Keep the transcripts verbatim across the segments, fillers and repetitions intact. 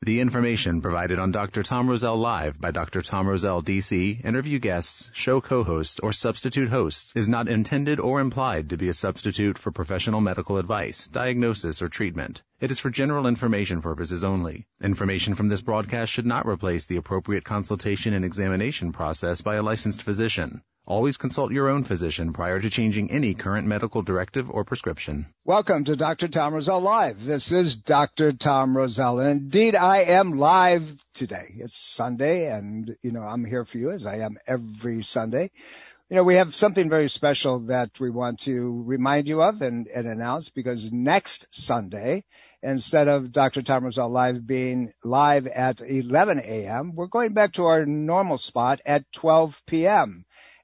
The information provided on Doctor Tom Rosell Live by Doctor Tom Rosell, D C, interview guests, show co-hosts, or substitute hosts is not intended or implied to be a substitute for professional medical advice, diagnosis, or treatment. It is for general information purposes only. Information from this broadcast should not replace the appropriate consultation and examination process by a licensed physician. Always consult your own physician prior to changing any current medical directive or prescription. Welcome to Doctor Tom Rosell Live. This is Doctor Tom Rosell, and indeed I am live today. It's Sunday, and, you know, I'm here for you as I am every Sunday. You know, we have something very special that we want to remind you of and, and announce, because next Sunday, instead of Doctor Tom Rosell Live being live at eleven a.m., we're going back to our normal spot at twelve p.m.,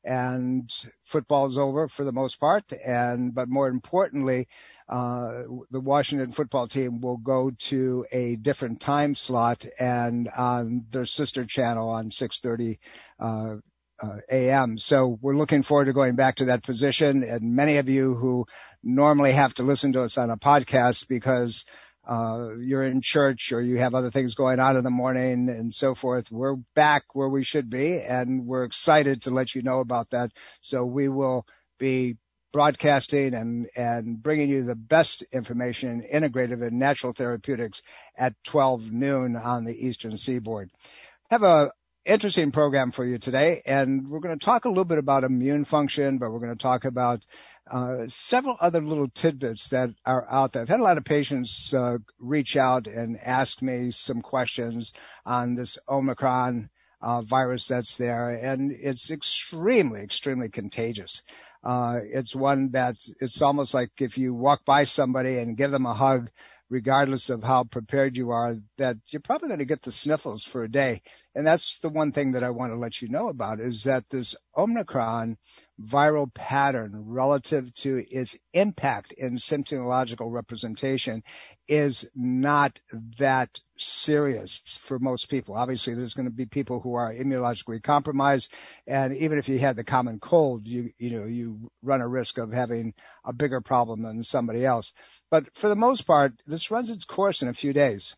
and football's over for the most part. And, but more importantly, uh, the Washington football team will go to a different time slot and on their sister channel on six thirty, uh, uh, a m. So we're looking forward to going back to that position. And many of you who normally have to listen to us on a podcast because Uh, you're in church or you have other things going on in the morning and so forth, we're back where we should be, and we're excited to let you know about that. So we will be broadcasting and, and bringing you the best information in integrative and natural therapeutics at twelve noon on the Eastern Seaboard. Have a interesting program for you today, and we're going to talk a little bit about immune function, but we're going to talk about Uh, several other little tidbits that are out there. I've had a lot of patients uh, reach out and ask me some questions on this Omicron uh, virus that's there, and it's extremely, extremely contagious. Uh, it's one that it's almost like if you walk by somebody and give them a hug, regardless of how prepared you are, that you're probably going to get the sniffles for a day. And that's the one thing that I want to let you know about, is that this Omicron viral pattern relative to its impact in symptomological representation is not that serious for most people. Obviously, there's going to be people who are immunologically compromised, and even if you had the common cold, you you know you run a risk of having a bigger problem than somebody else. But for the most part, this runs its course in a few days.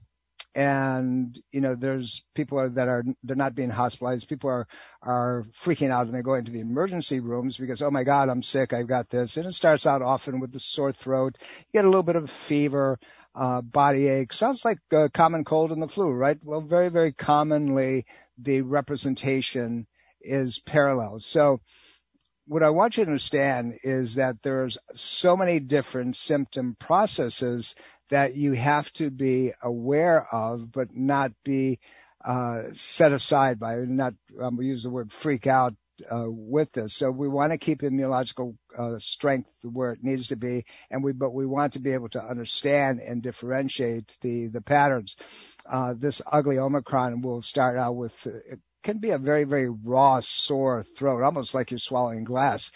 And, you know, there's people are, that are, they're not being hospitalized. People are, are freaking out and they go into the emergency rooms because, oh my God, I'm sick. I've got this. And it starts out often with the sore throat. You get a little bit of fever, uh, body ache. Sounds like a common cold and the flu, right? Well, very, very commonly the representation is parallel. So what I want you to understand is that there's so many different symptom processes that you have to be aware of, but not be uh, set aside by, not, um, we use the word freak out uh, with this. So we want to keep immunological uh, strength where it needs to be, and we, but we want to be able to understand and differentiate the, the patterns. Uh, this ugly Omicron will start out with, uh, can be a very, very raw, sore throat, almost like you're swallowing glass.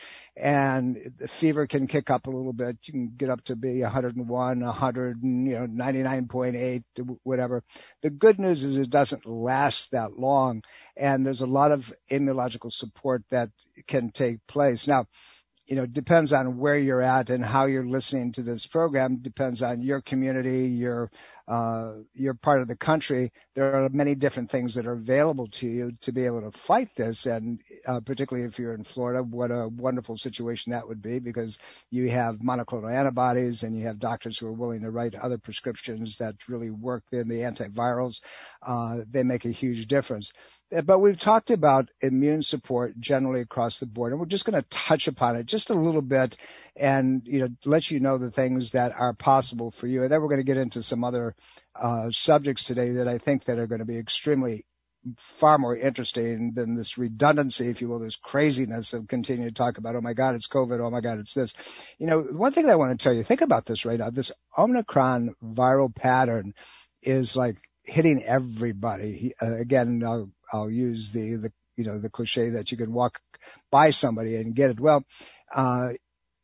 And the fever can kick up a little bit. You can get up to be one hundred one, one hundred, and, you know, ninety-nine point eight, whatever. The good news is it doesn't last that long, and there's a lot of immunological support that can take place. Now, you know, it depends on where you're at and how you're listening to this program. Depends on your community, your uh, your part of the country. There are many different things that are available to you to be able to fight this. And uh, particularly if you're in Florida, what a wonderful situation that would be, because you have monoclonal antibodies and you have doctors who are willing to write other prescriptions that really work in the antivirals. Uh, they make a huge difference. But we've talked about immune support generally across the board, and we're just going to touch upon it just a little bit and, you know, let you know the things that are possible for you. And then we're going to get into some other uh, subjects today that I think that are going to be extremely far more interesting than this redundancy, if you will, this craziness of continuing to talk about, oh my God, it's COVID, oh my God, it's this. You know, one thing that I want to tell you, think about this right now. This Omicron viral pattern is like hitting everybody. Uh, again, I'll, I'll use the, the, you know, the cliche that you can walk by somebody and get it. Well, uh,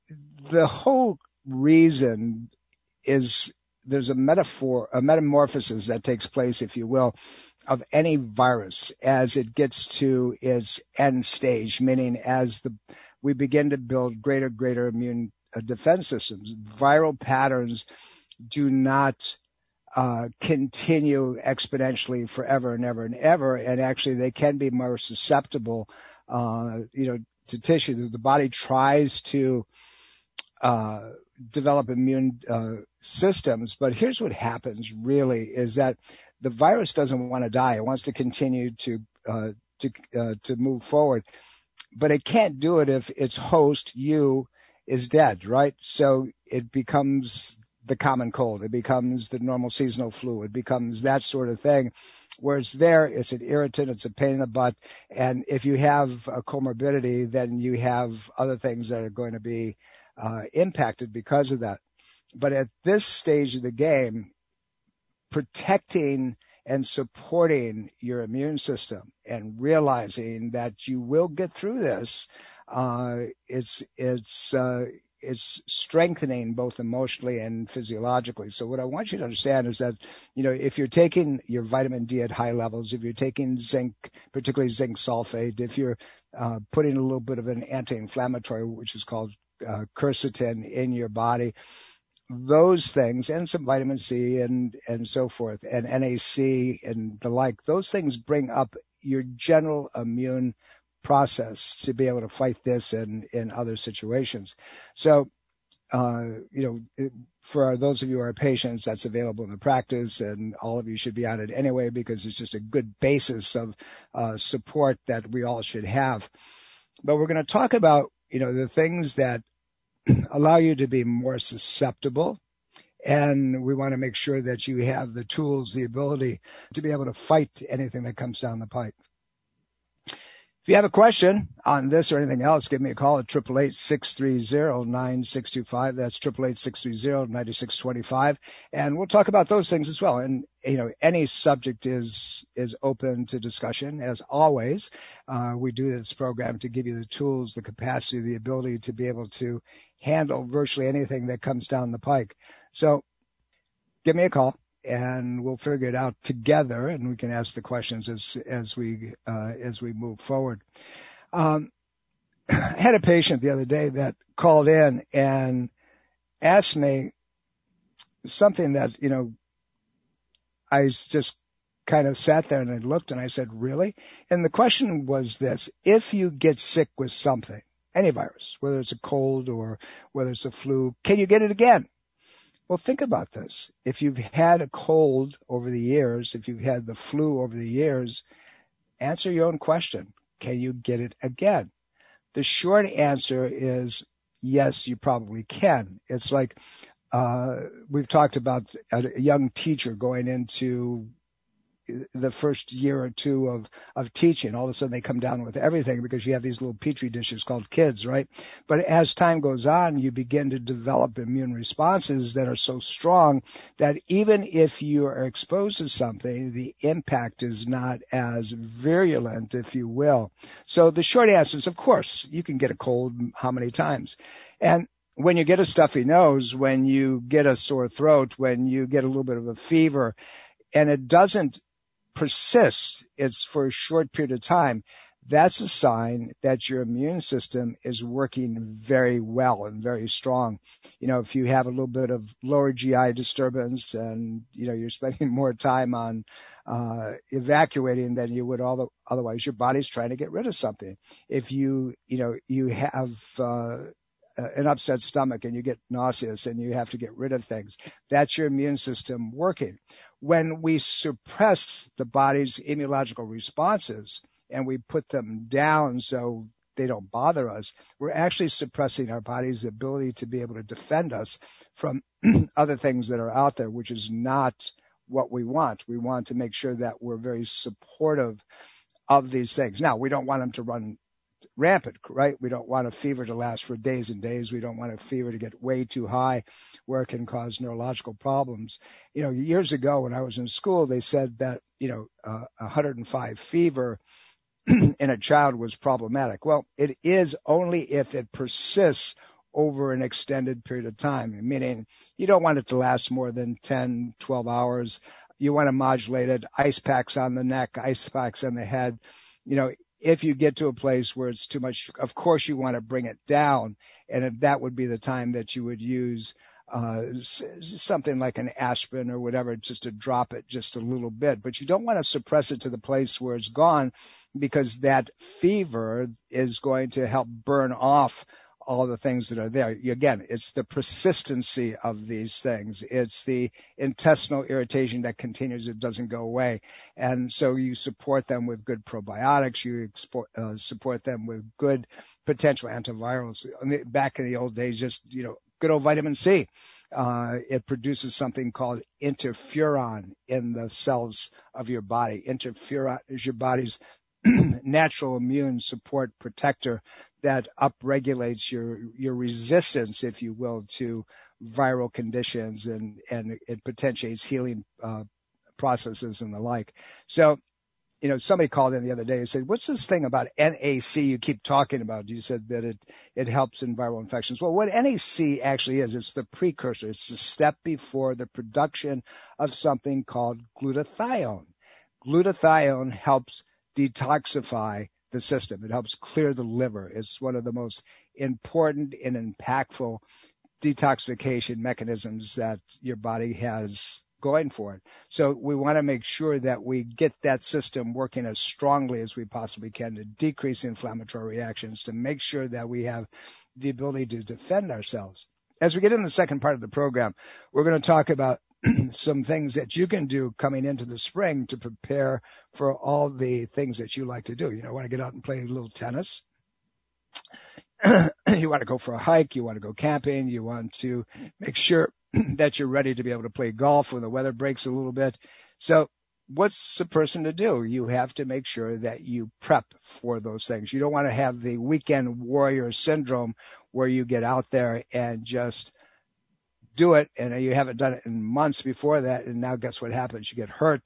the whole reason is there's a metaphor, a metamorphosis that takes place, if you will, of any virus as it gets to its end stage, meaning as the, we begin to build greater, greater immune uh, defense systems. Viral patterns do not uh, continue exponentially forever and ever and ever. And actually they can be more susceptible, uh, you know, to tissue. The body tries to, uh, develop immune, uh, systems. But here's what happens really is that the virus doesn't want to die. It wants to continue to, uh, to, uh, to move forward, but it can't do it if its host, you, is dead, right? So it becomes the common cold. It becomes the normal seasonal flu. It becomes that sort of thing where it's there. It's an irritant. It's a pain in the butt. And if you have a comorbidity, then you have other things that are going to be uh, impacted because of that. But at this stage of the game, protecting and supporting your immune system and realizing that you will get through this, uh, it's, it's, uh, it's strengthening both emotionally and physiologically. So what I want you to understand is that, you know, if you're taking your vitamin D at high levels, if you're taking zinc, particularly zinc sulfate, if you're, uh, putting a little bit of an anti-inflammatory, which is called, uh, quercetin in your body, those things, and some vitamin C and, and so forth, and N A C and the like, those things bring up your general immune process to be able to fight this and in other situations. So, uh, you know, for those of you who are patients, that's available in the practice, and all of you should be on it anyway, because it's just a good basis of, uh, support that we all should have. But we're going to talk about, you know, the things that allow you to be more susceptible. And we want to make sure that you have the tools, the ability to be able to fight anything that comes down the pike. If you have a question on this or anything else, give me a call at eight eight eight, six three zero, nine six two five. That's eight eight eight, six three zero, nine six two five. And we'll talk about those things as well. And, you know, any subject is, is open to discussion. As always, uh, we do this program to give you the tools, the capacity, the ability to be able to handle virtually anything that comes down the pike. So give me a call and we'll figure it out together, and we can ask the questions as, as we, uh, as we move forward. Um, I had a patient the other day that called in and asked me something that, you know, I just kind of sat there and I looked and I said, really? And the question was this: if you get sick with something, any virus, whether it's a cold or whether it's a flu, can you get it again? Well, think about this. If you've had a cold over the years, if you've had the flu over the years, answer your own question. Can you get it again? The short answer is yes, you probably can. It's like, uh, we've talked about a young teacher going into the first year or two of, of teaching. All of a sudden they come down with everything because you have these little petri dishes called kids, right? But as time goes on, you begin to develop immune responses that are so strong that even if you are exposed to something, the impact is not as virulent, if you will. So the short answer is, of course, you can get a cold how many times? And when you get a stuffy nose, when you get a sore throat, when you get a little bit of a fever, and it doesn't persist, it's for a short period of time, that's a sign that your immune system is working very well and very strong. You know, if you have a little bit of lower G I disturbance and, you know, you're spending more time on uh evacuating than you would all the, otherwise, your body's trying to get rid of something. If you, you know, you have uh an upset stomach and you get nauseous and you have to get rid of things, that's your immune system working. When we suppress the body's immunological responses and we put them down so they don't bother us, we're actually suppressing our body's ability to be able to defend us from other things that are out there, which is not what we want. We want to make sure that we're very supportive of these things. Now, we don't want them to run rampant, right? We don't want a fever to last for days and days. We don't want a fever to get way too high where it can cause neurological problems. You know, years ago when I was in school, they said that, you know, uh, one hundred five fever in a child was problematic. Well, it is only if it persists over an extended period of time, meaning you don't want it to last more than ten, twelve hours. You want to modulate it, ice packs on the neck, ice packs on the head. You know, if you get to a place where it's too much, of course you want to bring it down, and that would be the time that you would use uh, something like an aspirin or whatever, just to drop it just a little bit. But you don't want to suppress it to the place where it's gone, because that fever is going to help burn off all the things that are there. Again, it's the persistency of these things. It's the intestinal irritation that continues. It doesn't go away. And so you support them with good probiotics. You export, uh, support them with good potential antivirals. Back in the old days, just, you know, good old vitamin C. Uh, it produces something called interferon in the cells of your body. Interferon is your body's natural immune support protector that upregulates your your resistance, if you will, to viral conditions, and and it potentiates healing uh, processes and the like. So, you know, somebody called in the other day and said, "What's this thing about N A C you keep talking about?" You said that it it helps in viral infections. Well, what N A C actually is, it's the precursor. It's the step before the production of something called glutathione. Glutathione helps detoxify the system. It helps clear the liver. It's one of the most important and impactful detoxification mechanisms that your body has going for it. So we want to make sure that we get that system working as strongly as we possibly can to decrease inflammatory reactions, to make sure that we have the ability to defend ourselves. As we get in the second part of the program, we're going to talk about some things that you can do coming into the spring to prepare for all the things that you like to do. You know, want to get out and play a little tennis. You want to go for a hike. You want to go camping. You want to make sure that you're ready to be able to play golf when the weather breaks a little bit. So what's a person to do? You have to make sure that you prep for those things. You don't want to have the weekend warrior syndrome where you get out there and just do it, and you haven't done it in months before that, and now guess what happens? You get hurt,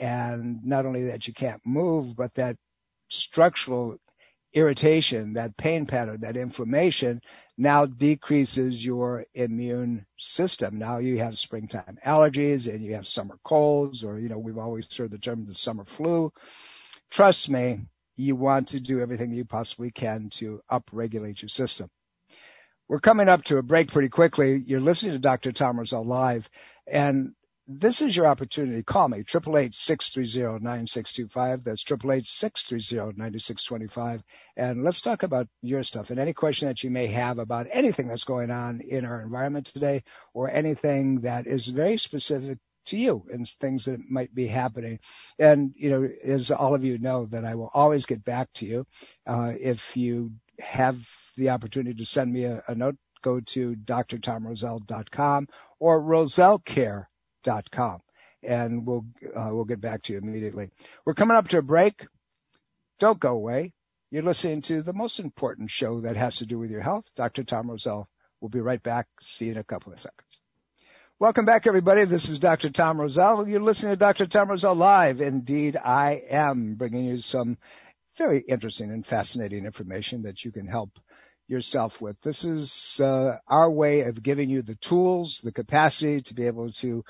and not only that you can't move, but that structural irritation, that pain pattern, that inflammation now decreases your immune system. Now you have springtime allergies, and you have summer colds, or, you know, we've always heard the term the summer flu. Trust me, you want to do everything you possibly can to upregulate your system. We're coming up to a break pretty quickly. You're listening to Doctor Tom Rosell Live, and this is your opportunity. Call me, eight eight eight, six three zero, nine six two five. That's eight eight eight, six three zero, nine six two five. And let's talk about your stuff and any question that you may have about anything that's going on in our environment today, or anything that is very specific to you and things that might be happening. And, you know, as all of you know, that I will always get back to you. Uh, if you have the opportunity to send me a, a note, go to d r tom rosell dot com or rosell care dot com, and we'll uh, we'll get back to you immediately. We're coming up to a break. Don't go away. You're listening to the most important show that has to do with your health, Doctor Tom Rosell. We'll be right back. See you in a couple of seconds. Welcome back, everybody. This is Doctor Tom Rosell. You're listening to Doctor Tom Rosell Live. Indeed, I am bringing you some very interesting and fascinating information that you can help yourself with. This is uh, our way of giving you the tools, the capacity to be able to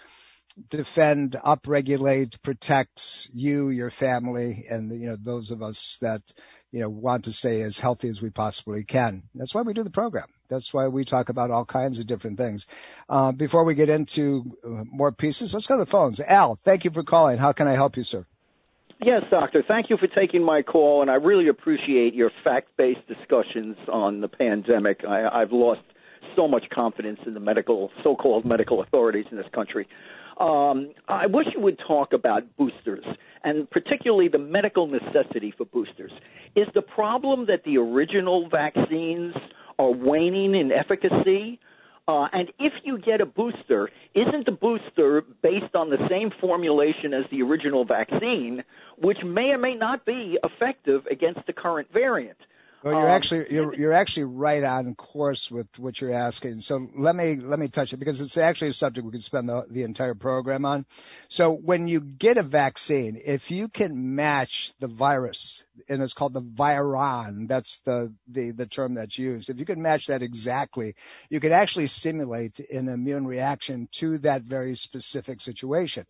defend, upregulate, protect you, your family, and, you know, those of us that, you know, want to stay as healthy as we possibly can. That's why we do the program. That's why we talk about all kinds of different things. Uh, before we get into uh, more pieces, let's go to the phones. Al, thank you for calling. How can I help you, sir? Yes, doctor. Thank you for taking my call, and I really appreciate your fact-based discussions on the pandemic. I, I've lost so much confidence in the medical, so-called medical authorities in this country. Um, I wish you would talk about boosters, and particularly the medical necessity for boosters. Is the problem that the original vaccines are waning in efficacy? Uh, and if you get a booster, isn't the booster based on the same formulation as the original vaccine, which may or may not be effective against the current variant? Well, you're um, actually you're you're actually right on course with what you're asking. So let me let me touch it, because it's actually a subject we could spend the, the entire program on. So when you get a vaccine, if you can match the virus, and it's called the viron, that's the the the term that's used. If you can match that exactly, you can actually simulate an immune reaction to that very specific situation.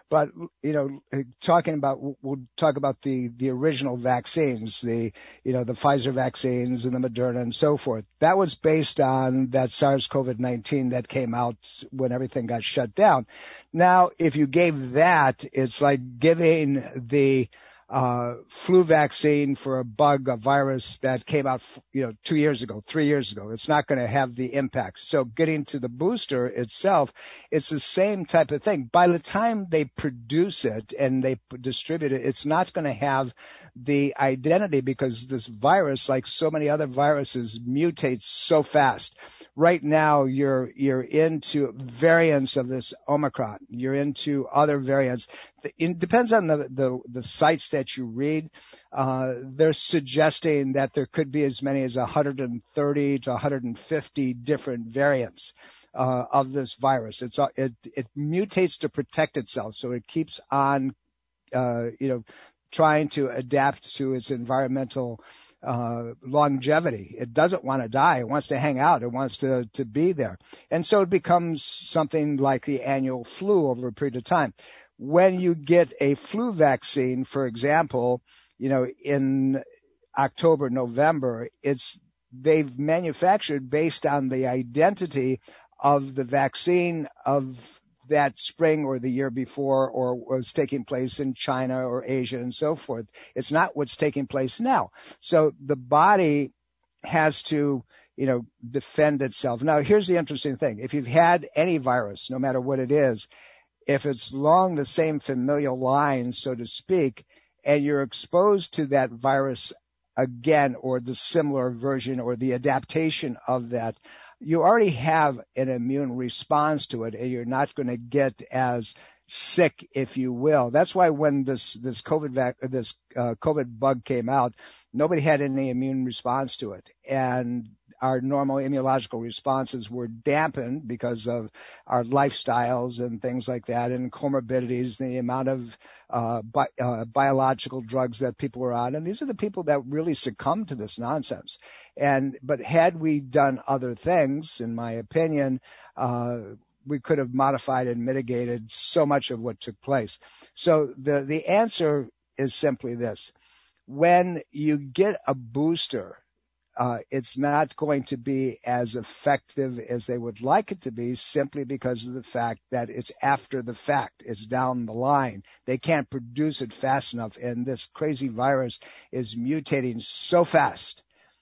But, you know, talking about, we'll talk about the, the original vaccines, the, you know, the Pfizer vaccines and the Moderna and so forth. That was based on that SARS-CoV nineteen that came out when everything got shut down. Now, if you gave that, it's like giving the uh, flu vaccine for a bug, a virus that came out, you know, two years ago, three years ago. It's not going to have the impact. So getting to the booster itself, it's the same type of thing. By the time they produce it and they distribute it, it's not going to have the identity because this virus, like so many other viruses, mutates so fast. Right now, you're, you're into variants of this Omicron. You're into other variants. It depends on the, the, the sites that you read. Uh, they're suggesting that there could be as many as one hundred thirty to one hundred fifty different variants uh, of this virus. It's uh, it it mutates to protect itself, so it keeps on, uh, you know, trying to adapt to its environmental uh, longevity. It doesn't want to die. It wants to hang out. It wants to to be there, and so it becomes something like the annual flu over a period of time. When you get a flu vaccine, for example, you know, in October, November, it's, they've manufactured based on the identity of the vaccine of that spring or the year before or was taking place in China or Asia and so forth. It's not what's taking place now. So the body has to, you know, defend itself. Now, here's the interesting thing. If you've had any virus, no matter what it is, if it's along the same familial lines, so to speak, and you're exposed to that virus again or the similar version or the adaptation of that, you already have an immune response to it and you're not going to get as sick, if you will. That's why when this, this COVID vac, this uh, COVID bug came out, nobody had any immune response to it. And our normal immunological responses were dampened because of our lifestyles and things like that and comorbidities, the amount of uh, bi- uh, biological drugs that people were on. And these are the people that really succumbed to this nonsense. And, but had we done other things, in my opinion, uh, we could have modified and mitigated so much of what took place. So the, the answer is simply this. When you get a booster, Uh, it's not going to be as effective as they would like it to be simply because of the fact that it's after the fact. It's down the line. They can't produce it fast enough, and this crazy virus is mutating so fast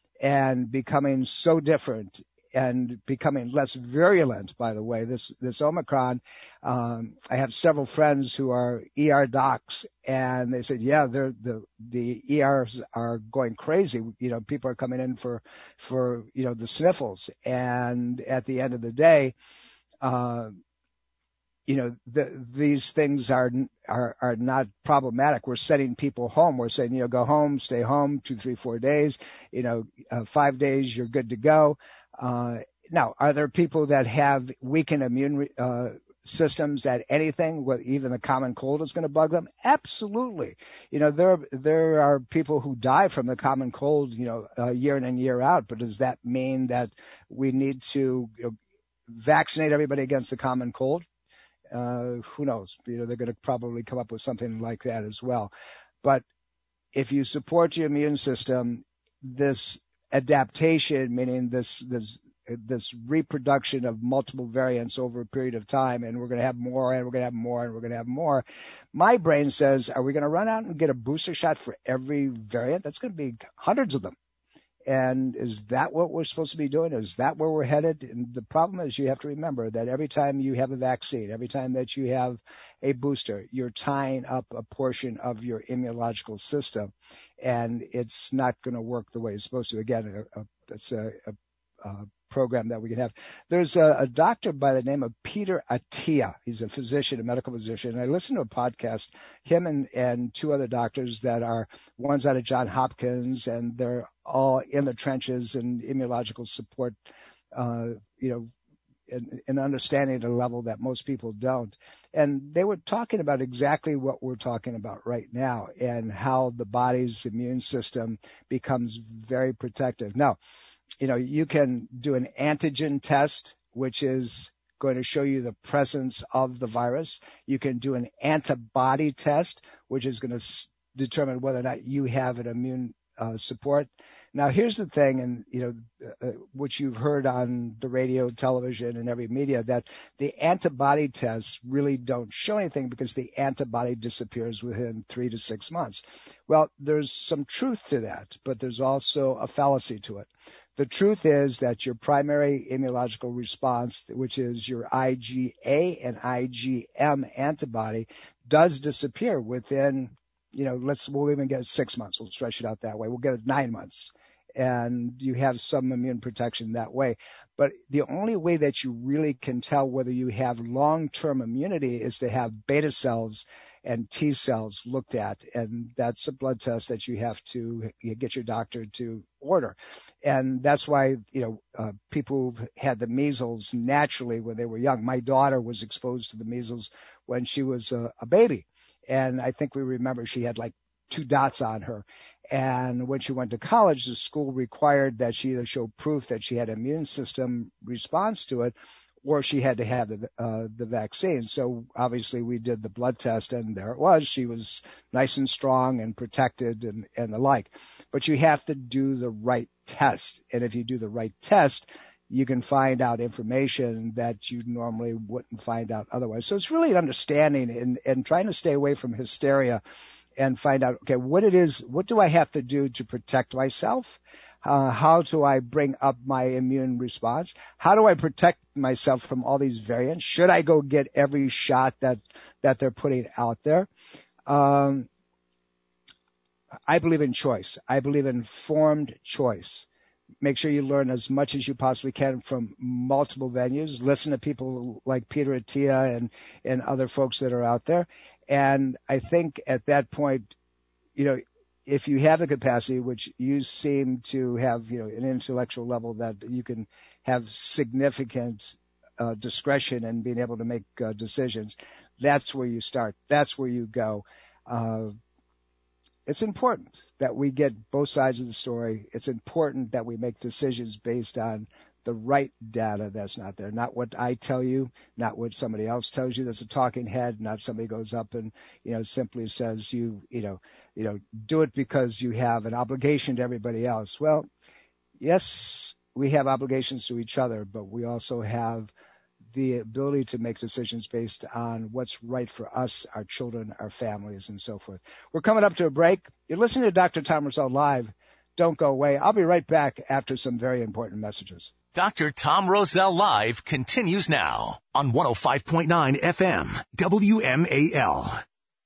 and becoming so different and becoming less virulent, by the way. This, this Omicron, um, I have several friends who are E R docs, and they said, yeah, they're, the, the E Rs are going crazy. You know, people are coming in for, for, you know, the sniffles. And at the end of the day, uh, you know, the, these things are, are, are not problematic. We're sending people home. We're saying, you know, go home, stay home, two, three, four days, you know, uh, five days, you're good to go. Uh, now, are there people that have weakened immune, uh, systems that anything, what even the common cold is going to bug them? Absolutely. You know, there, there are people who die from the common cold, you know, uh, year in and year out. But does that mean that we need to, you know, vaccinate everybody against the common cold? Uh, who knows? You know, they're going to probably come up with something like that as well. But if you support your immune system, this adaptation, meaning this, this, this reproduction of multiple variants over a period of time, and we're going to have more, and we're going to have more, and we're going to have more. My brain says, are we going to run out and get a booster shot for every variant? That's going to be hundreds of them. And is that what we're supposed to be doing? Is that where we're headed? And the problem is you have to remember that every time you have a vaccine, every time that you have a booster, you're tying up a portion of your immunological system, and it's not going to work the way it's supposed to. Again, a, a, it's a, a, a program that we can have. There's a, a doctor by the name of Peter Attia. He's a physician, a medical physician. And I listened to a podcast, him and, and two other doctors that are, one's out of Johns Hopkins, and they're all in the trenches and immunological support, uh, you know, and, and understanding at a level that most people don't. And they were talking about exactly what we're talking about right now and how the body's immune system becomes very protective. Now, you know, you can do an antigen test, which is going to show you the presence of the virus. You can do an antibody test, which is going to s- determine whether or not you have an immune uh, support. Now, here's the thing, and you know, uh, which you've heard on the radio, television, and every media, that the antibody tests really don't show anything because the antibody disappears within three to six months. Well, there's some truth to that, but there's also a fallacy to it. The truth is that your primary immunological response, which is your I G A and I G M antibody, does disappear within, you know, let's, we'll even get it six months. We'll stretch it out that way. We'll get it nine months. And you have some immune protection that way. But the only way that you really can tell whether you have long-term immunity is to have beta cells and T cells looked at. And that's a blood test that you have to you get your doctor to order. And that's why, you know, uh, people who've had the measles naturally when they were young. My daughter was exposed to the measles when she was a, a baby. And I think we remember she had like two dots on her. And when she went to college, the school required that she either show proof that she had an immune system response to it, or she had to have the uh, the vaccine. So obviously we did the blood test, and there it was. She was nice and strong and protected and, and the like. But you have to do the right test. And if you do the right test, you can find out information that you normally wouldn't find out otherwise. So it's really an understanding and, and trying to stay away from hysteria and find out, okay, what it is, what do I have to do to protect myself? Uh, how do I bring up my immune response? How do I protect myself from all these variants? Should I go get every shot that, that they're putting out there? Um, I believe in choice. I believe in informed choice. Make sure you learn as much as you possibly can from multiple venues. Listen to people like Peter Attia and, and other folks that are out there. And I think at that point, you know, if you have the capacity, which you seem to have, you know, an intellectual level that you can have significant uh, discretion in being able to make uh, decisions, that's where you start. That's where you go. Uh, it's important that we get both sides of the story. It's important that we make decisions based on the right data that's not there, not what I tell you, not what somebody else tells you that's a talking head, not somebody goes up and, you know, simply says you, you know, you know, do it because you have an obligation to everybody else. Well, yes, we have obligations to each other, but we also have the ability to make decisions based on what's right for us, our children, our families, and so forth. We're coming up to a break. You're listening to Doctor Tom Rosell Live. Don't go away. I'll be right back after some very important messages. Doctor Tom Rosell Live continues now on one oh five point nine F M, W M A L.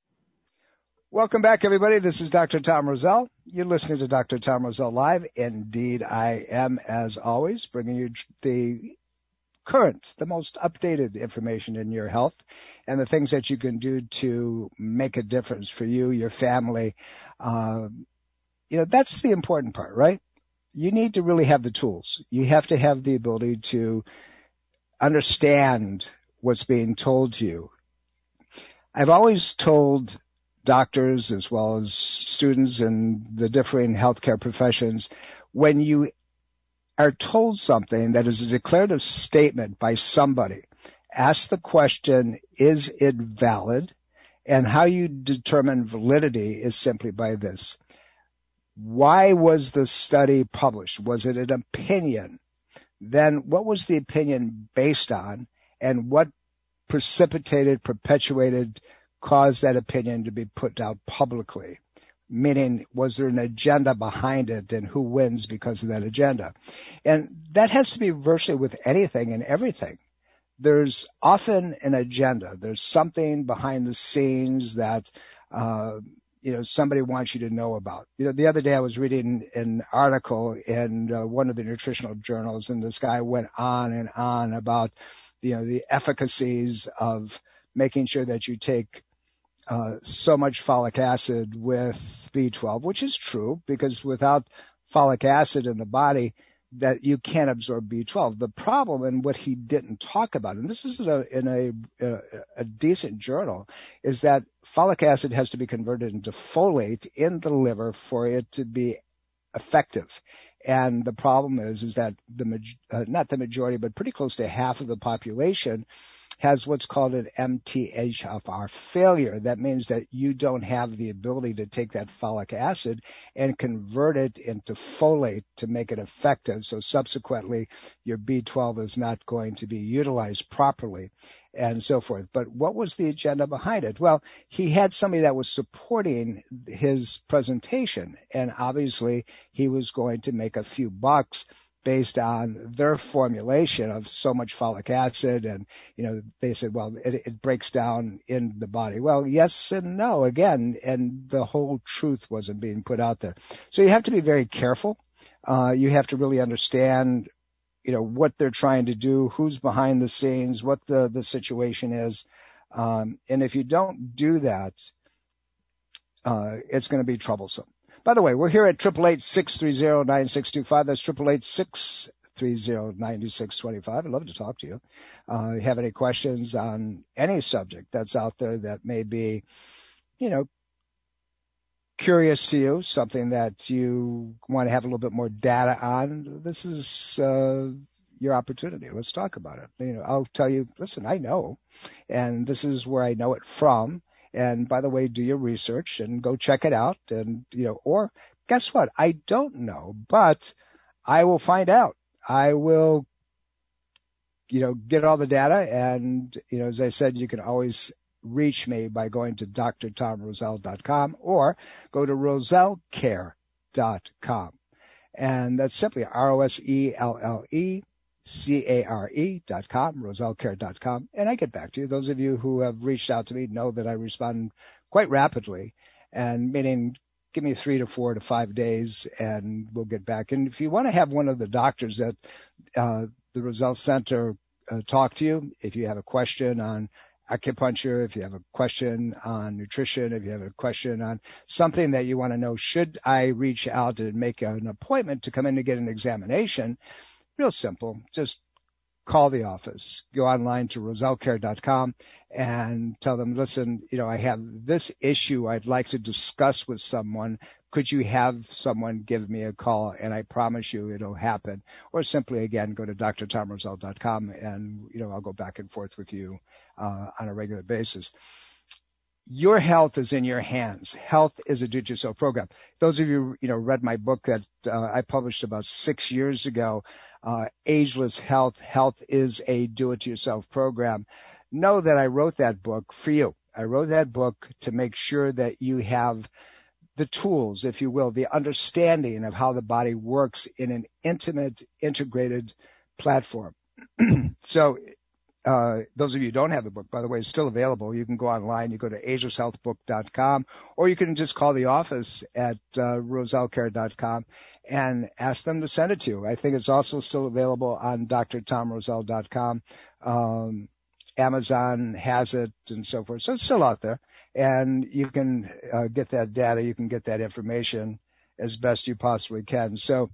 Welcome back, everybody. This is Doctor Tom Rosell. You're listening to Doctor Tom Rosell Live. Indeed, I am, as always, bringing you the current, the most updated information in your health and the things that you can do to make a difference for you, your family. Uh, you know, that's the important part, right? You need to really have the tools. You have to have the ability to understand what's being told to you. I've always told doctors as well as students in the differing healthcare professions, when you are told something that is a declarative statement by somebody, ask the question, is it valid? And how you determine validity is simply by this. Why was the study published? Was it an opinion? Then what was the opinion based on? And what precipitated, perpetuated, caused that opinion to be put out publicly? Meaning, was there an agenda behind it, and who wins because of that agenda? And that has to be virtually with anything and everything. There's often an agenda. There's something behind the scenes that, uh, you know, somebody wants you to know about. You know, the other day I was reading an article in uh, one of the nutritional journals, and this guy went on and on about, you know, the efficacies of making sure that you take uh, so much folic acid with B twelve, which is true, because without folic acid in the body, that you can't absorb B twelve. The problem, and what he didn't talk about, and this is in a, in a, a, a decent journal, is that folic acid has to be converted into folate in the liver for it to be effective. And the problem is, is that the, uh, not the majority, but pretty close to half of the population has what's called an M T H F R failure. That means that you don't have the ability to take that folic acid and convert it into folate to make it effective. So subsequently, your B twelve is not going to be utilized properly and so forth. But what was the agenda behind it? Well, he had somebody that was supporting his presentation, and obviously he was going to make a few bucks based on their formulation of so much folic acid. And, you know, they said, well, it, it breaks down in the body. Well, yes and no, again, and the whole truth wasn't being put out there. So you have to be very careful. Uh, you have to really understand, you know, what they're trying to do, who's behind the scenes, what the, the situation is. Um, and if you don't do that, uh, it's going to be troublesome. By the way, we're here at eight eight eight, six three zero, nine six two five. That's eight eight eight, six three zero, nine six two five. I'd love to talk to you. Uh, you have any questions on any subject that's out there that may be, you know, curious to you, something that you want to have a little bit more data on, this is uh, your opportunity. Let's talk about it. You know, I'll tell you, listen, I know, and this is where I know it from. And by the way, do your research and go check it out. And, you know, or guess what? I don't know, but I will find out. I will, you know, get all the data. And, you know, as I said, you can always reach me by going to D R Tom Rosell dot com or go to rosell care dot com. And that's simply R O S E L L E C A R E dot com, rosell care dot com. And I get back to you. Those of you who have reached out to me know that I respond quite rapidly, and meaning give me three to four to five days and we'll get back. And if you want to have one of the doctors at uh, the Rosell Center uh, talk to you, if you have a question on acupuncture, if you have a question on nutrition, if you have a question on something that you want to know, should I reach out and make an appointment to come in to get an examination? Real simple. Just call the office. Go online to rosell care dot com and tell them, listen, you know, I have this issue I'd like to discuss with someone. Could you have someone give me a call? And I promise you it'll happen. Or simply, again, go to D R Tom Rosell dot com and, you know, I'll go back and forth with you uh, on a regular basis. Your health is in your hands. Health is a do-it-yourself program. Those of you, you know, read my book that uh, I published about six years ago, uh, Ageless Health, Health is a Do-It-Yourself Program. Know that I wrote that book for you. I wrote that book to make sure that you have the tools, if you will, the understanding of how the body works in an intimate, integrated platform. So uh, those of you who don't have the book, by the way, it's still available. You can go online. You go to ageless health book dot com, or you can just call the office at uh, rosell care dot com and ask them to send it to you. I think it's also still available on D R Tom Rosell dot com. Um, Amazon has it and so forth. So it's still out there. And you can uh, get that data. You can get that information as best you possibly can. So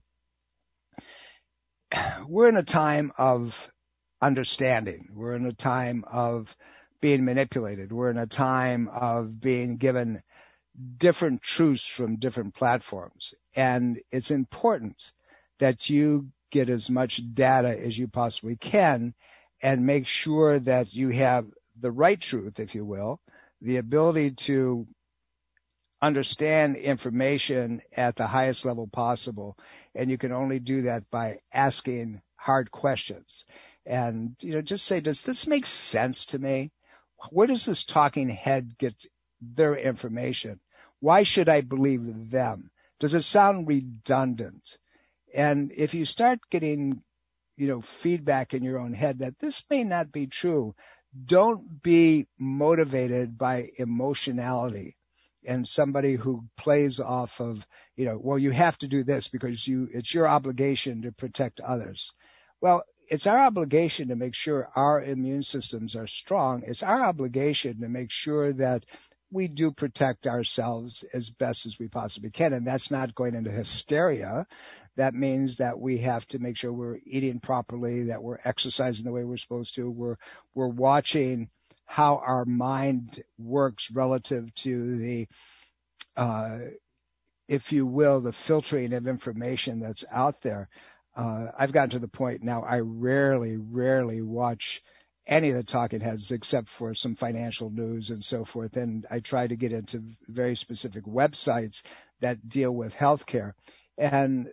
we're in a time of understanding. We're in a time of being manipulated. We're in a time of being given different truths from different platforms. And it's important that you get as much data as you possibly can and make sure that you have the right truth, if you will, the ability to understand information at the highest level possible. And you can only do that by asking hard questions. And, you know, just say, does this make sense to me? Where does this talking head get their information? Why should I believe them? Does it sound redundant? And if you start getting, you know, feedback in your own head that this may not be true, don't be motivated by emotionality and somebody who plays off of, you know, well, you have to do this because you, it's your obligation to protect others. Well, it's our obligation to make sure our immune systems are strong. It's our obligation to make sure that we do protect ourselves as best as we possibly can. And that's not going into hysteria. That means that we have to make sure we're eating properly, that we're exercising the way we're supposed to. We're, we're watching how our mind works relative to the, uh, if you will, the filtering of information that's out there. Uh, I've gotten to the point now I rarely, rarely watch any of the talking heads except for some financial news and so forth. And I try to get into very specific websites that deal with healthcare. And,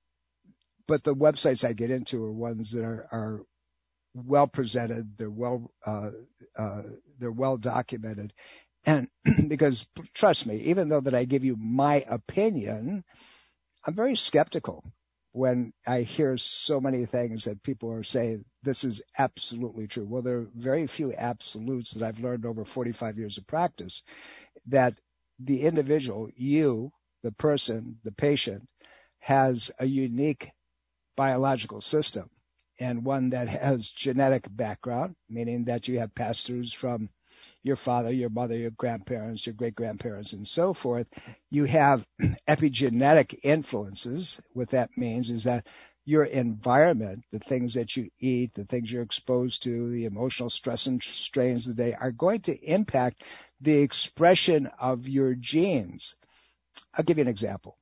but the websites I get into are ones that are, are well presented. They're well, uh, uh, they're well documented. And because trust me, even though that I give you my opinion, I'm very skeptical when I hear so many things that people are saying, this is absolutely true. Well, there are very few absolutes that I've learned over forty-five years of practice, that the individual, you, the person, the patient, has a unique biological system, and one that has genetic background, meaning that you have passed-throughs from your father, your mother, your grandparents, your great-grandparents, and so forth. You have epigenetic influences. What that means is that your environment, the things that you eat, the things you're exposed to, the emotional stress and strains of the day are going to impact the expression of your genes. I'll give you an example.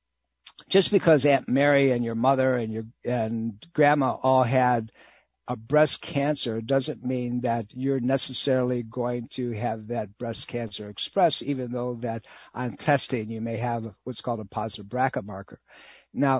Just because Aunt Mary and your mother and your and grandma all had a breast cancer doesn't mean that you're necessarily going to have that breast cancer expressed, even though that on testing you may have what's called a positive B R C A marker. Now,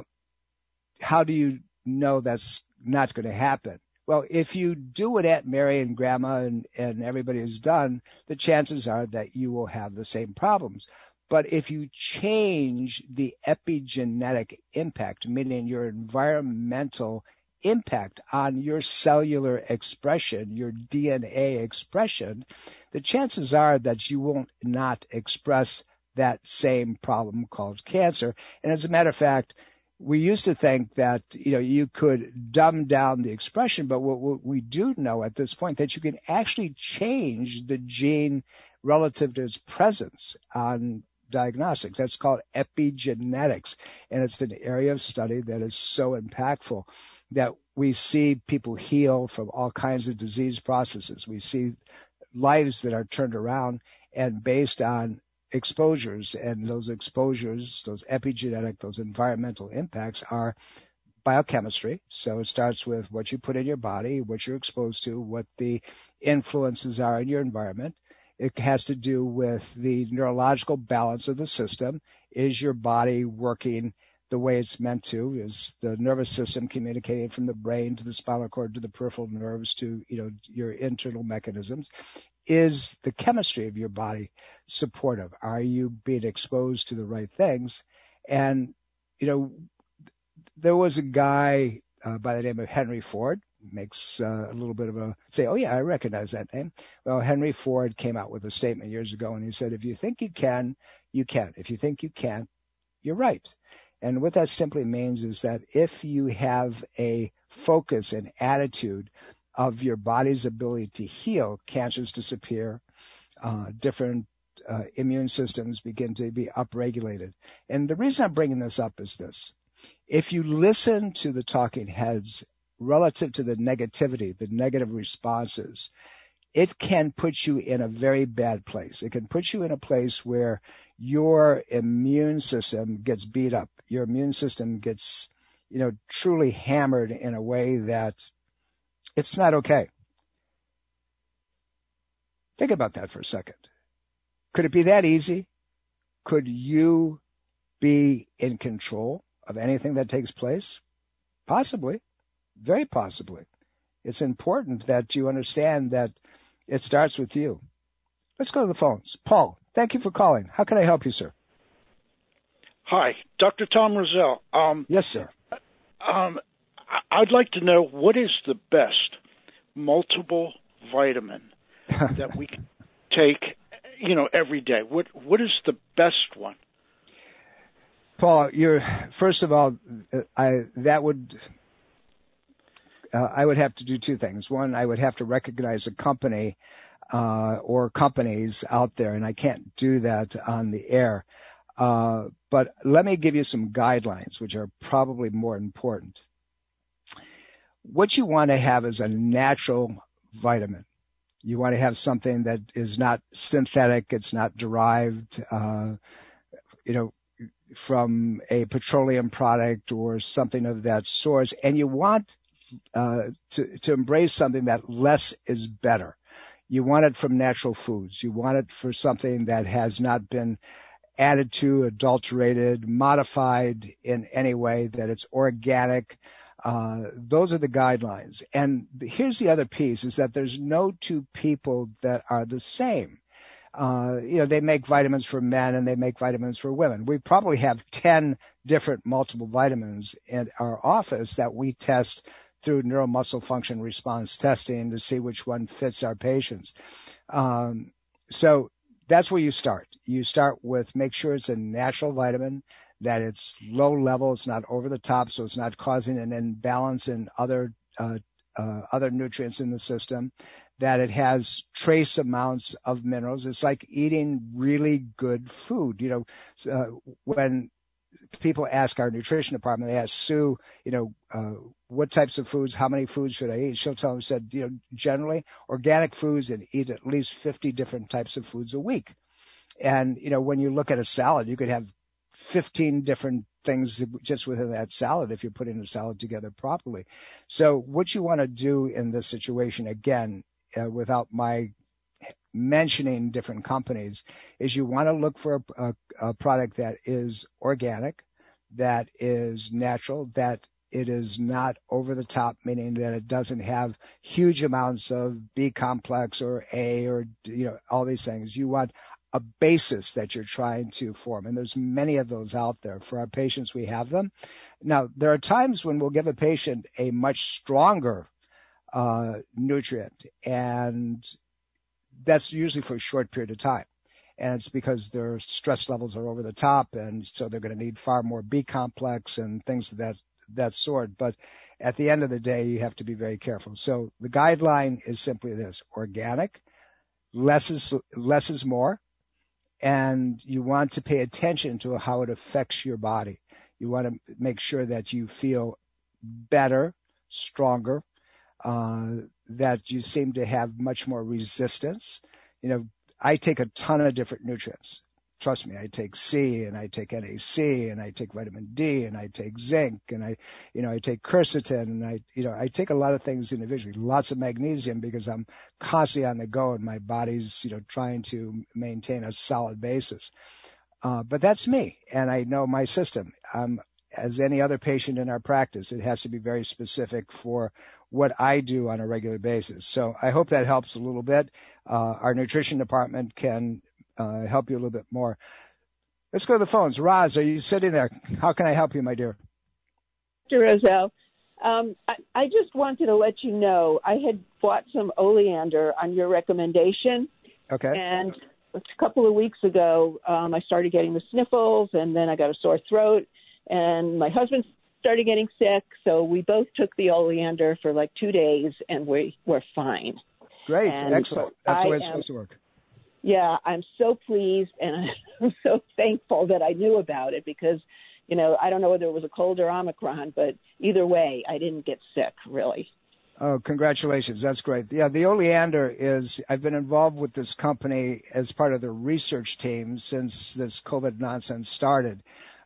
how do you know that's not going to happen? Well, if you do what Aunt Mary and Grandma and, and everybody has done, the chances are that you will have the same problems. But if you change the epigenetic impact, meaning your environmental impact on your cellular expression, your D N A expression, the chances are that you won't not express that same problem called cancer. And as a matter of fact, we used to think that, you know, you could dumb down the expression, but what, what we do know at this point that you can actually change the gene relative to its presence on diagnostics. That's called epigenetics. And it's an area of study that is so impactful that we see people heal from all kinds of disease processes. We see lives that are turned around and based on exposures, and those exposures, those epigenetic, those environmental impacts are biochemistry. So it starts with what you put in your body, what you're exposed to, what the influences are in your environment. It has to do with the neurological balance of the system. Is your body working the way it's meant to? Is the nervous system communicating from the brain to the spinal cord to the peripheral nerves to, you know, your internal mechanisms? Is the chemistry of your body supportive? Are you being exposed to the right things? And, you know, there was a guy uh, by the name of Henry Ford. Makes uh, a little bit of a say, oh yeah, I recognize that name. Well, Henry Ford came out with a statement years ago, and he said, if you think you can, you can. If you think you can't, you're right. And what that simply means is that if you have a focus and attitude of your body's ability to heal, cancers disappear, uh, different uh, immune systems begin to be upregulated. And the reason I'm bringing this up is this. If you listen to the talking heads relative to the negativity, the negative responses, it can put you in a very bad place. It can put you in a place where your immune system gets beat up. Your immune system gets, you know, truly hammered in a way that it's not okay. Think about that for a second. Could it be that easy? Could you be in control of anything that takes place? Possibly. Very possibly. It's important that you understand that it starts with you. Let's go to the phones. Paul, thank you for calling. How can I help you, sir? Hi, Doctor Tom Rosell. Um, yes, sir. Um, I'd like to know what is the best multiple vitamin that we can take, you know, every day. What What is the best one? Paul, you're first of all, I that would. Uh, I would have to do two things. One, I would have to recognize a company uh, or companies out there, and I can't do that on the air. Uh, but let me give you some guidelines, which are probably more important. What you want to have is a natural vitamin. You want to have something that is not synthetic, it's not derived. Uh, you know, from a petroleum product or something of that sort, and you want uh, to, to embrace something that less is better. You want it from natural foods. You want it for something that has not been added to, adulterated, modified in any way, that it's organic. Uh, those are the guidelines. And here's the other piece, is that there's no two people that are the same. Uh, you know, they make vitamins for men and they make vitamins for women. We probably have ten different multiple vitamins in our office that we test through neuromuscle function response testing to see which one fits our patients. Um, so that's where you start. You start with make sure it's a natural vitamin, that it's low level, it's not over the top, so it's not causing an imbalance in other uh, uh, other nutrients in the system, that it has trace amounts of minerals. It's like eating really good food. You know, uh, when people ask our nutrition department, they ask Sue, you know, uh, what types of foods, how many foods should I eat? She'll tell them, said, you know, generally organic foods, and eat at least fifty different types of foods a week. And, you know, when you look at a salad, you could have fifteen different things just within that salad if you're putting a salad together properly. So what you want to do in this situation, again, uh, without my mentioning different companies, is you want to look for a, a, a product that is organic, that is natural, that it is not over the top, meaning that it doesn't have huge amounts of B complex or A or, you know, all these things. You want a basis that you're trying to form. And there's many of those out there. For our patients, we have them. Now, there are times when we'll give a patient a much stronger uh, nutrient, and that's usually for a short period of time. And it's because their stress levels are over the top, and so they're going to need far more B complex and things of that, that sort. But at the end of the day, you have to be very careful. So the guideline is simply this: organic, less is, less is more. And you want to pay attention to how it affects your body. You want to make sure that you feel better, stronger, uh, that you seem to have much more resistance. You know, I take a ton of different nutrients. Trust me, I take C, and I take N A C, and I take vitamin D, and I take zinc, and I, you know, I take quercetin, and I, you know, I take a lot of things individually. Lots of magnesium because I'm constantly on the go, and my body's, you know, trying to maintain a solid basis. Uh, but that's me, and I know my system. Um, as any other patient in our practice, it has to be very specific for what I do on a regular basis. So I hope that helps a little bit. Uh, our nutrition department can Uh, help you a little bit more. Let's go to the phones. Roz, are you sitting there? How can I help you, my dear? Doctor Roselle, um, I, I just wanted to let you know I had bought some oleander on your recommendation. Okay. And a couple of weeks ago, um, I started getting the sniffles, and then I got a sore throat, and my husband started getting sick, so we both took the oleander for like two days, and we were fine. Great. And excellent. That's the way it's am, supposed to work. Yeah, I'm so pleased, and I'm so thankful that I knew about it because, you know, I don't know whether it was a cold or Omicron, but either way, I didn't get sick, really. Oh, congratulations. That's great. Yeah, the oleander is, I've been involved with this company as part of the research team since this COVID nonsense started.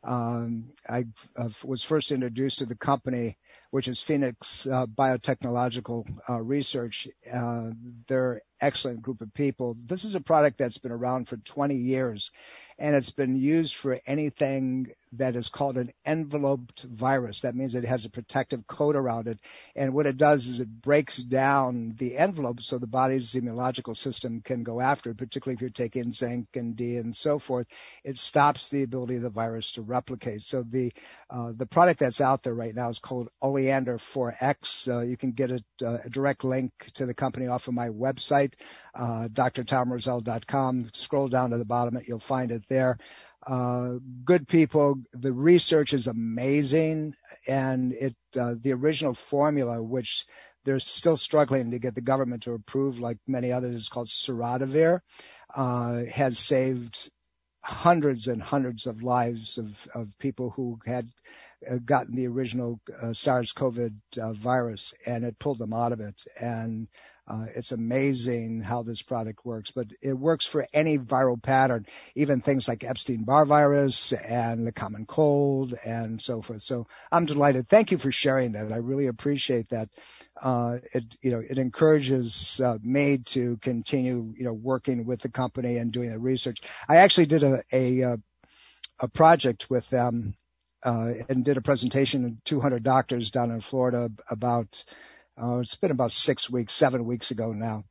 Um, I uh, was first introduced to the company, which is Phoenix uh, Biotechnological uh, Research. Uh, they're an excellent group of people. This is a product that's been around for twenty years, and it's been used for anything that is called an enveloped virus. That means it has a protective coat around it, and what it does is it breaks down the envelope so the body's immunological system can go after it, particularly if you're taking zinc and D and so forth. It stops the ability of the virus to replicate. So the uh, the product that's out there right now is called Oleander four X. Uh, you can get it, uh, a direct link to the company off of my website, uh, d r tom roselle dot com. Scroll down to the bottom, you'll find it there. Uh, good people. The research is amazing, and it uh, the original formula, which they're still struggling to get the government to approve, like many others, is called Serotivir, uh, has saved hundreds and hundreds of lives of, of people who had uh, gotten the original uh, SARS-CoV uh, virus, and it pulled them out of it. And Uh, it's amazing how this product works, but it works for any viral pattern, even things like Epstein-Barr virus and the common cold and so forth. So I'm delighted. Thank you for sharing that. I really appreciate that. Uh, it, you know, it encourages uh, me to continue, you know, working with the company and doing the research. I actually did a, a, a project with them, uh, and did a presentation to two hundred doctors down in Florida about, uh, it's been about six weeks, seven weeks ago now.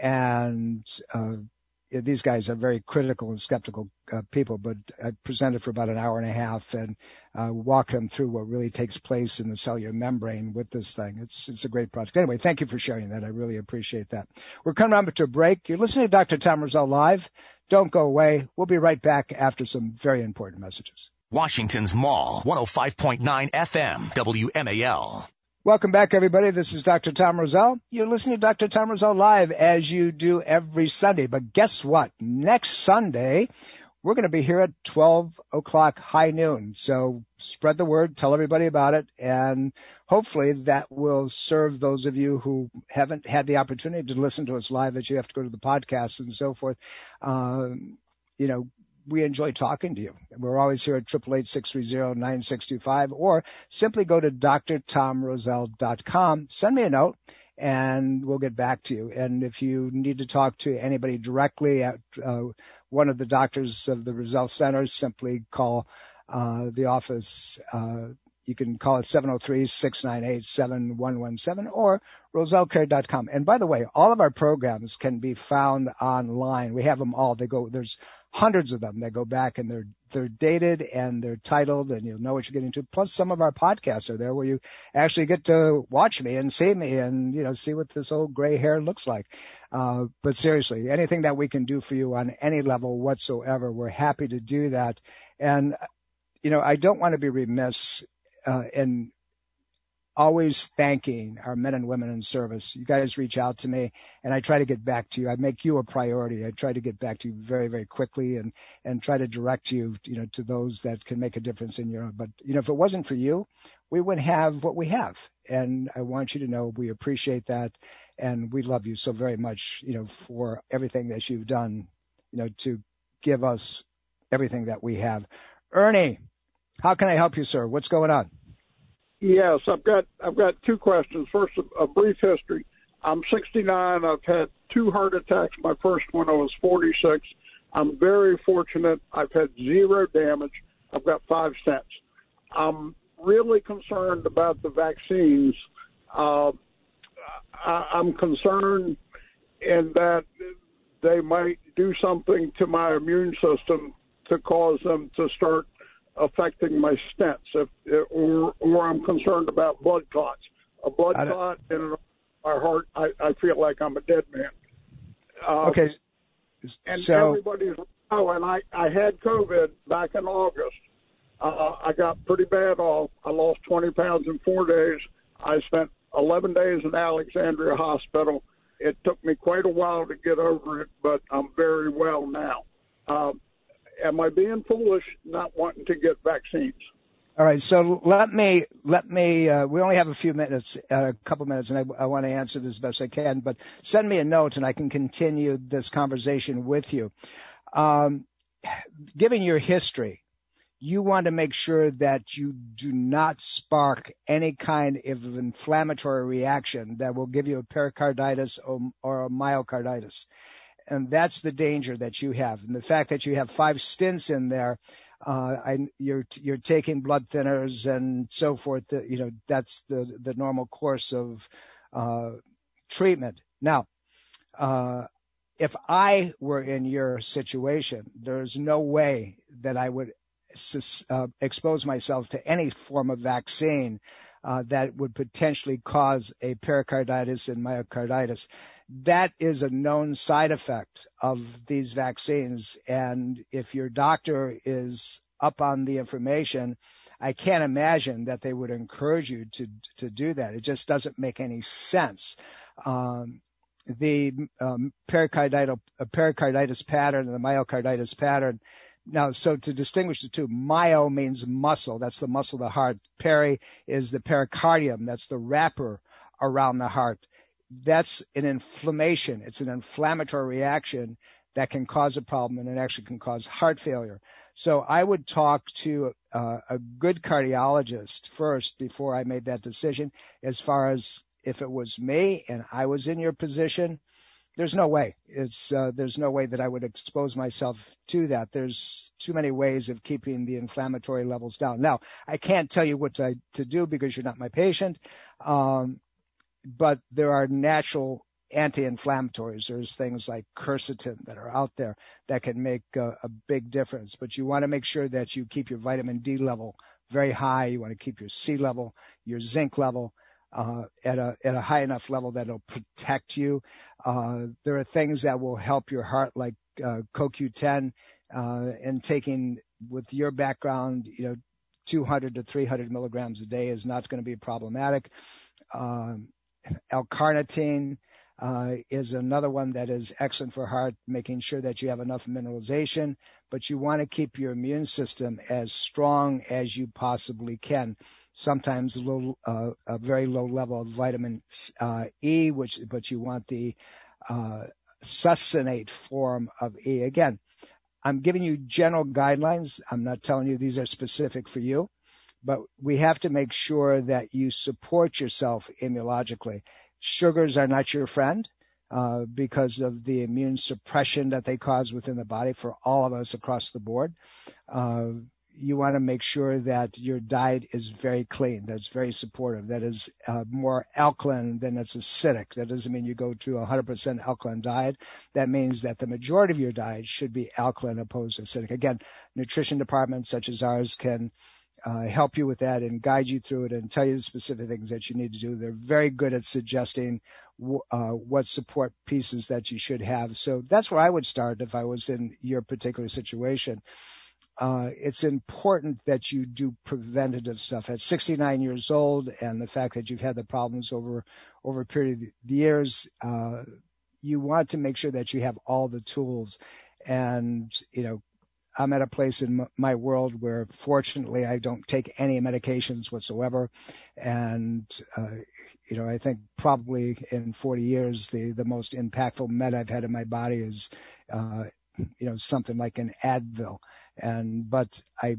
And, uh, these guys are very critical and skeptical uh, people, but I presented for about an hour and a half and uh, walked them through what really takes place in the cellular membrane with this thing. It's it's a great project. Anyway, thank you for sharing that. I really appreciate that. We're coming up to a break. You're listening to Doctor Tom Rosell Live. Don't go away. We'll be right back after some very important messages. Washington's Mall, one oh five point nine F M, W M A L. Welcome back, everybody. This is Doctor Tom Rosell. You're listening to Doctor Tom Rosell Live as you do every Sunday. But guess what? Next Sunday, we're going to be here at twelve o'clock high noon. So spread the word, tell everybody about it, and hopefully that will serve those of you who haven't had the opportunity to listen to us live, that you have to go to the podcast and so forth. Um, you know, we enjoy talking to you. We're always here at eight eight eight, six three zero, nine six two five, or simply go to D R tom rosell dot com. Send me a note, and we'll get back to you. And if you need to talk to anybody directly at uh, one of the doctors of the Rosell Centers, simply call uh, the office. Uh, you can call it seven oh three, six nine eight, seven one one seven or rosell care dot com. And by the way, all of our programs can be found online. We have them all. They go, there's hundreds of them that go back, and they're they're dated and they're titled, and you'll know what you're getting into. Plus, some of our podcasts are there where you actually get to watch me and see me and, you know, see what this old gray hair looks like. Uh, but seriously, anything that we can do for you on any level whatsoever, we're happy to do that. And, you know, I don't want to be remiss uh, in always thanking our men and women in service. You guys reach out to me, and I try to get back to you. I make you a priority. I try to get back to you very, very quickly, and, and try to direct you, you know, to those that can make a difference in your own. But, you know, if it wasn't for you, we wouldn't have what we have. And I want you to know we appreciate that, and we love you so very much, you know, for everything that you've done, you know, to give us everything that we have. Ernie, how can I help you, sir? What's going on? Yes, I've got I've got two questions. First, a, a brief history. I'm sixty-nine. I've had two heart attacks. My first one I was forty-six. I'm very fortunate. I've had zero damage. I've got five stents. I'm really concerned about the vaccines. Uh, I, I'm concerned in that they might do something to my immune system to cause them to start affecting my stents, if, or, or I'm concerned about blood clots. A blood clot in my heart, I, I feel like I'm a dead man. Uh, okay. And so, everybody's, oh, and I, I had COVID back in August. Uh, I got pretty bad off. I lost twenty pounds in four days. I spent eleven days in Alexandria Hospital. It took me quite a while to get over it, but I'm very well now. Uh, Am I being foolish not wanting to get vaccines? All right. So let me, let me, uh, we only have a few minutes, uh, a couple minutes, and I, I want to answer this best I can, but send me a note and I can continue this conversation with you. Um, given your history, you want to make sure that you do not spark any kind of inflammatory reaction that will give you a pericarditis or, or a myocarditis. And that's the danger that you have. And the fact that you have five stints in there, uh, I, you're, you're taking blood thinners and so forth. That, you know, that's the, the normal course of, uh, treatment. Now, uh, if I were in your situation, there's no way that I would uh, expose myself to any form of vaccine, uh, that would potentially cause a pericarditis and myocarditis. That is a known side effect of these vaccines. And if your doctor is up on the information, I can't imagine that they would encourage you to, to do that. It just doesn't make any sense. Um, the um, pericarditis, uh, pericarditis pattern and the myocarditis pattern. Now, so to distinguish the two, myo means muscle. That's the muscle of the heart. Peri is the pericardium. That's the wrapper around the heart. that's an inflammation. It's an inflammatory reaction that can cause a problem, and it actually can cause heart failure. So I would talk to uh, a good cardiologist first before I made that decision. As far as if it was me and I was in your position, there's no way. It's uh, there's no way that I would expose myself to that. There's too many ways of keeping the inflammatory levels down. Now, I can't tell you what to, to do because you're not my patient, um, but there are natural anti-inflammatories. There's things like quercetin that are out there that can make a, a big difference. But you want to make sure that you keep your vitamin D level very high. You want to keep your C level, your zinc level uh, at a at a high enough level that it'll protect you. Uh, there are things that will help your heart, like uh, C O Q ten, uh, and taking, with your background, you know, two hundred to three hundred milligrams a day is not going to be problematic. Um, L-carnitine uh, is another one that is excellent for heart, making sure that you have enough mineralization, but you want to keep your immune system as strong as you possibly can. Sometimes a little, uh, a very low level of vitamin uh, E, which, but you want the uh, succinate form of E. Again, I'm giving you general guidelines. I'm not telling you these are specific for you, but we have to make sure that you support yourself immunologically. Sugars are not your friend uh, because of the immune suppression that they cause within the body for all of us across the board. Uh, you want to make sure that your diet is very clean, that's very supportive, that is uh, more alkaline than it's acidic. That doesn't mean you go to a one hundred percent alkaline diet. That means that the majority of your diet should be alkaline opposed to acidic. Again, nutrition departments such as ours can uh, help you with that and guide you through it and tell you the specific things that you need to do. They're very good at suggesting w- uh, what support pieces that you should have. So that's where I would start if I was in your particular situation. Uh, it's important that you do preventative stuff. At sixty-nine years old, and the fact that you've had the problems over over a period of years, uh, you want to make sure that you have all the tools. And, you know, I'm at a place in m- my world where, fortunately, I don't take any medications whatsoever. And, uh, you know, I think probably in forty years, the, the most impactful med I've had in my body is, uh, you know, something like an Advil. And, but I,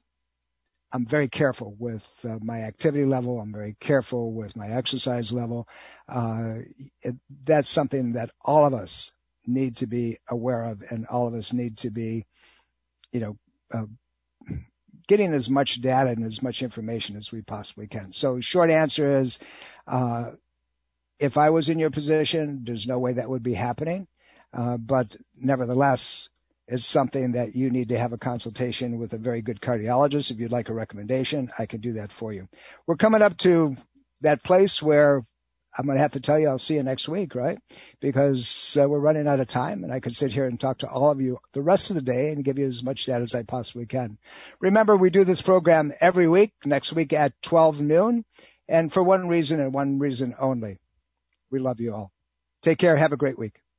I'm very careful with uh, my activity level. I'm very careful with my exercise level. Uh, it, that's something that all of us need to be aware of, and all of us need to be, you know, uh, getting as much data and as much information as we possibly can. So short answer is, uh, if I was in your position, there's no way that would be happening. Uh, but nevertheless, it's something that you need to have a consultation with a very good cardiologist. If you'd like a recommendation, I can do that for you. We're coming up to that place where I'm going to have to tell you I'll see you next week, right? Because uh, we're running out of time, and I could sit here and talk to all of you the rest of the day and give you as much data as I possibly can. Remember, we do this program every week, next week at twelve noon, and for one reason and one reason only. We love you all. Take care. Have a great week.